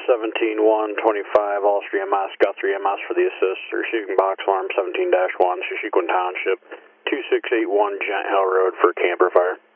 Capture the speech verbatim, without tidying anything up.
seventeen one twenty-five, Austria, Mass, Guthrie, M S for the assist, receiving box alarm seventeen dash one, Shishikwan Township, two six eight one Gent Hill Road for camper fire.